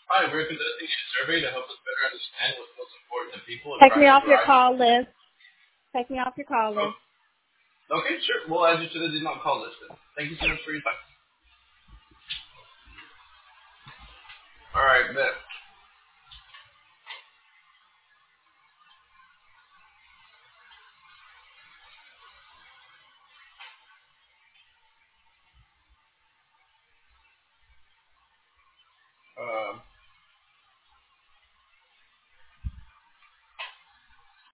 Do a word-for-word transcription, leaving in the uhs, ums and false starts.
Hi, we're conducting a survey to help us better understand what's most important to people in Take me private off your driving. call list. Take me off your call Oh, list. okay, sure. We'll add you to the do not call list then. Thank you so much for your time. All right, bet.